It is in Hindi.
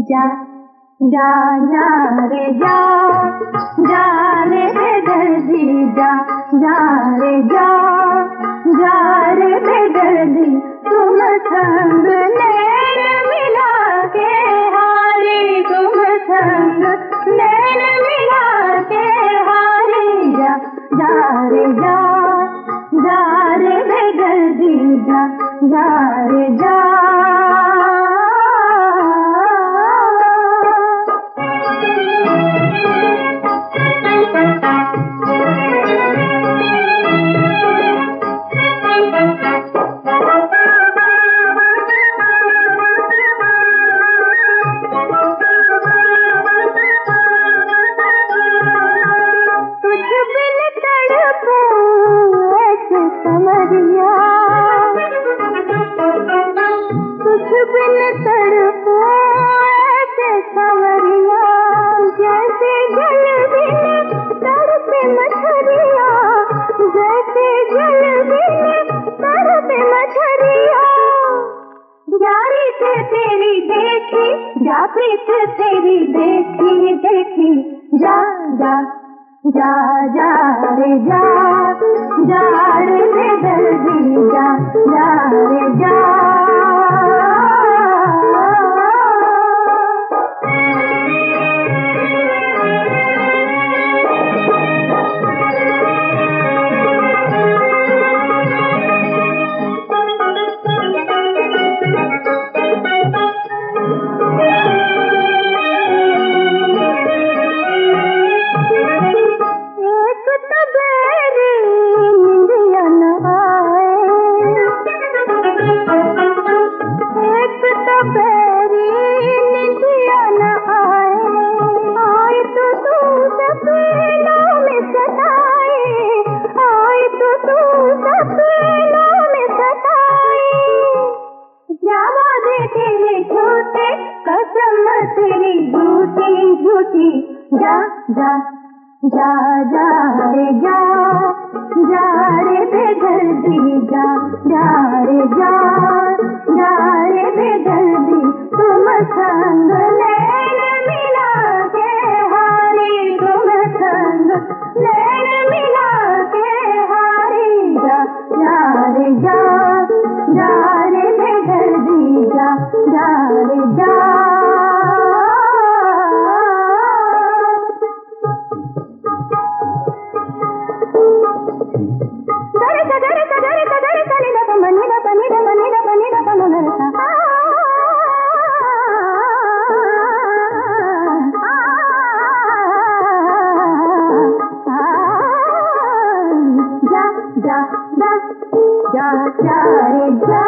जा जा जा रे जा, जा रे बेदर्दी जा, जा रे जा, जा रे बेदर्दी तुम संग नैन मिला के हारे, तुम संग नैन मिला के हारे, जा जा रे जा, जा रे बेदर्दी जा, जा रे जा। कुछ बिन तड़पो ऐसे सांवरिया, जैसे जल बिन तड़पे मछरिया, जैसे जल बिन तड़पे मछरिया। यारी से तेरी देखी, जा प्रीत तेरी देखी देखी, जा जा जा जा रे जा, जा रे बेदर्दी जा, जा रे जा। कसम तेरी झूठी झूठी, जा जा जा जा रे जा, जा रे बेदर्दी जा, जा रे जा, जा रे बेदर्दी तुम संग नैन मिला के हारे, तुम संग नैन मिला के हारे, जा जा रे जा, जा रे बेदर्दी जा, जा रे जा। जा जा जा जा जा रे जा।